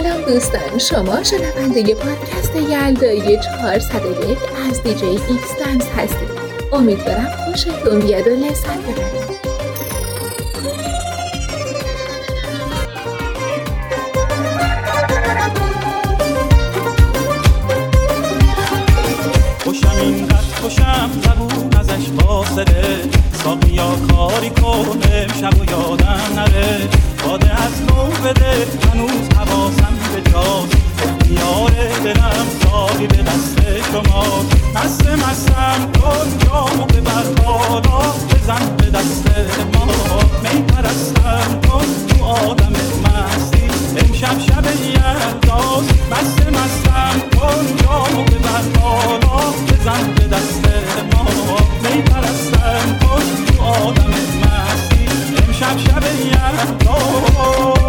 سلام دوستان، شما شنونده پادکست یلدایی 401 از دیجی ایکس دنس هستید. امیدوارم خوشتون بیاد و لذت ببرید. خوشم اینقدر خوشم زبون ازش فاصله، ساقیا کاری کن امشب و یادم نره، باده از نو بده هنوز حواسم به جاست، اختیار دلم ساقی به دست شما، مستم کن جامو ببر بالا، بزن به دست ما، می پرستم کن تو آدم مستی، امشب شب یلداست، مستم کن جامو ببر بالا، بزن به دست ما، می پرستم کن تو آدم مستی، امشب شب یلداست.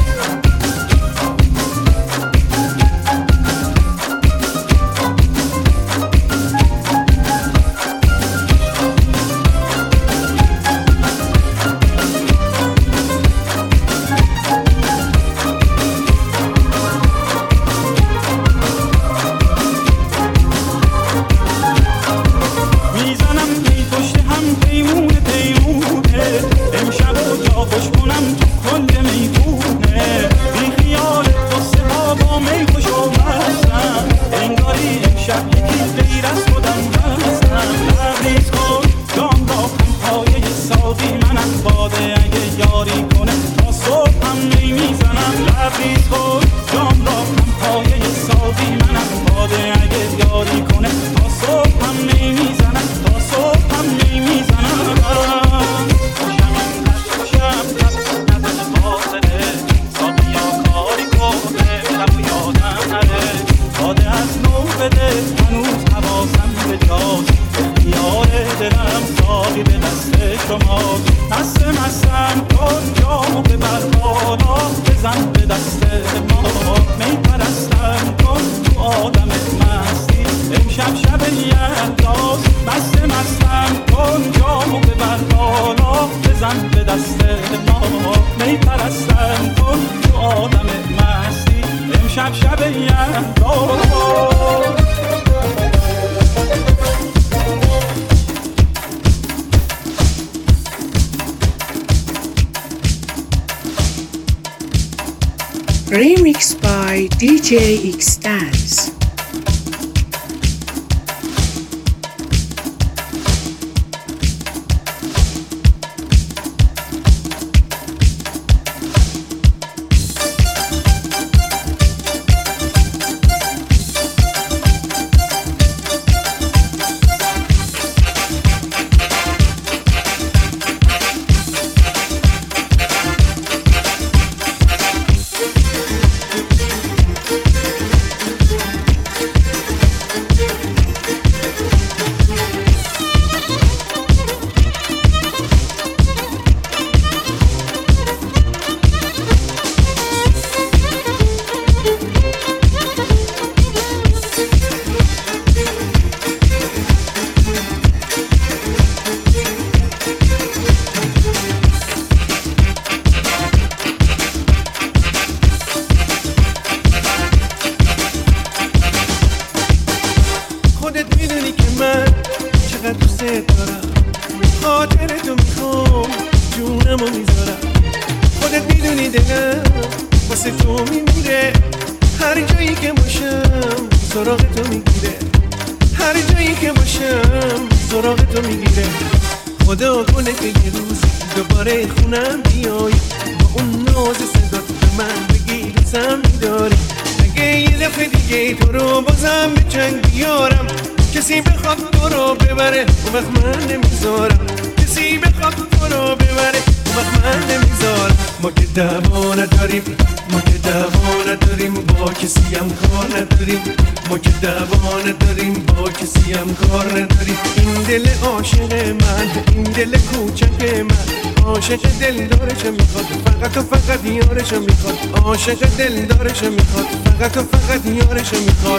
Remixed by DJ X Dance. عاشق دلدارشو میخواد، فقط و فقط یارشو میخواد.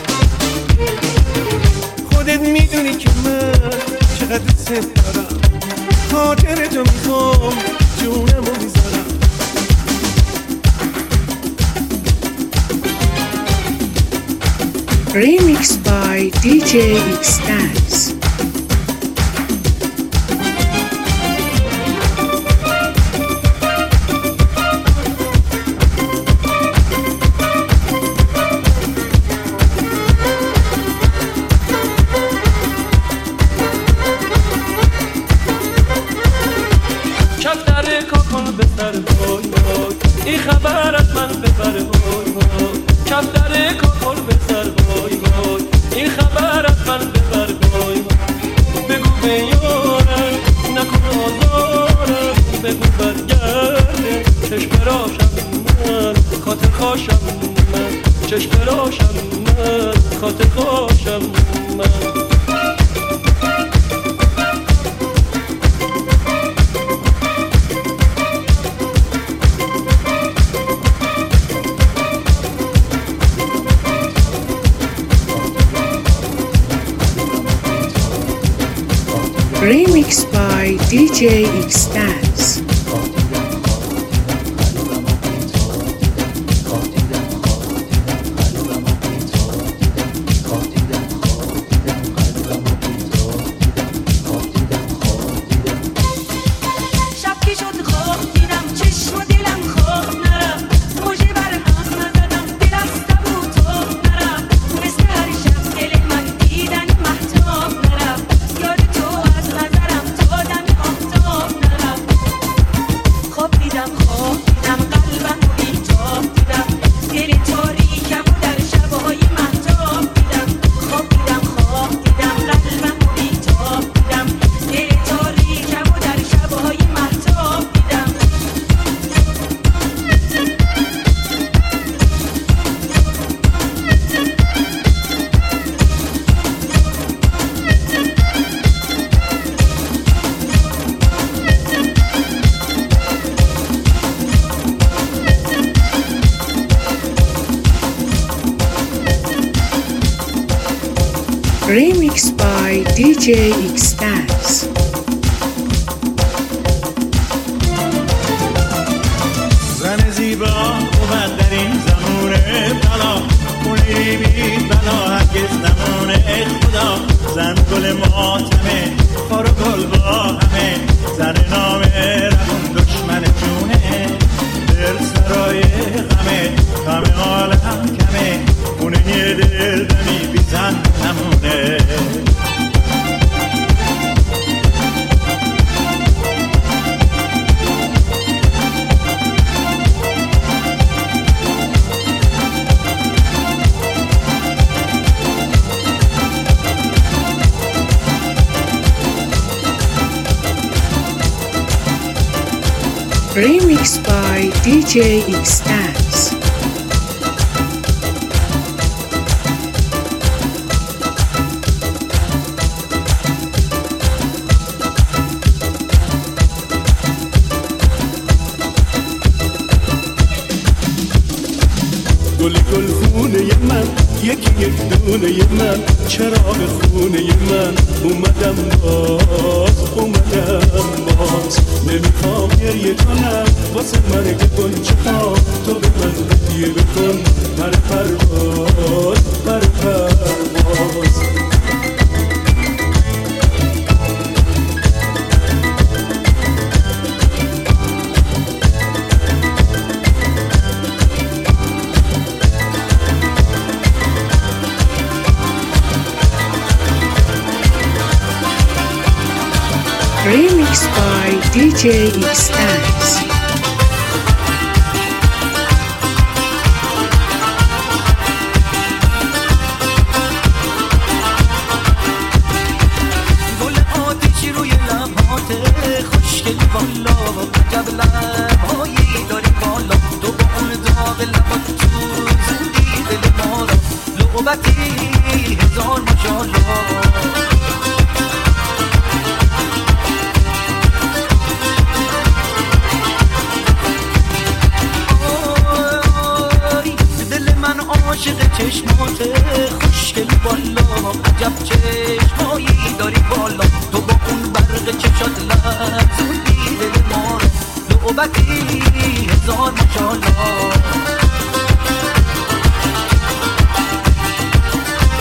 خودت میدونی که من چقدر دوست دارم، خاطرتو میخوام جونمو میذارم. Remixed by DJ X-Dance. این خبر از من ببر وای وای کفتر کاکل بسر وای وای این خبر از من ببر وای وای بگو به یارم نکن آزارم بگو برگرده چشم راشم من خاطر خواشم من چشم راشم من خاطر خواشم من Remixed by DJ X-Dance. Remixed by DJ X-Dance. زن زیبا اومد در این زمان بلا خونی بی بلا هرگز نمونه خدا زن گل ماتمه خار و گل با همه زن نامه رمون دشمن جونه دل سرای غمه غم عالم کمه خونه یه دل دمی بی زن نمونه Remixed by DJ X-Dance. گل گل خونه من یکی یک دونه من چراغ خونه من اومدم باز نمیخوام گریه کنم واسه مرگ گنچه ها تو به من هدیه بکن پر پرواز پر پرواز Remixed by DJ X-Dance. گل آتیشی روی لبات خوشگل بالا عجب لبهایی داری بالا تو با اون داغ لبات تو زندی دل ما را لعبتی هزار ماشاءالله عاشق چشمات خوشگل بالا عجب چشمایی داری بالا تو با اون برق چشات لرزوندی دل ما رو لعبتی هزار ماشاءالله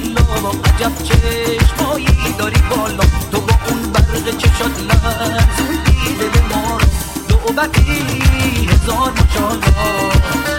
والا عجب چشمایی داری بالا تو با اون برق چشات لرزوندی دل ما رو نوبتی هزار ماشاءالله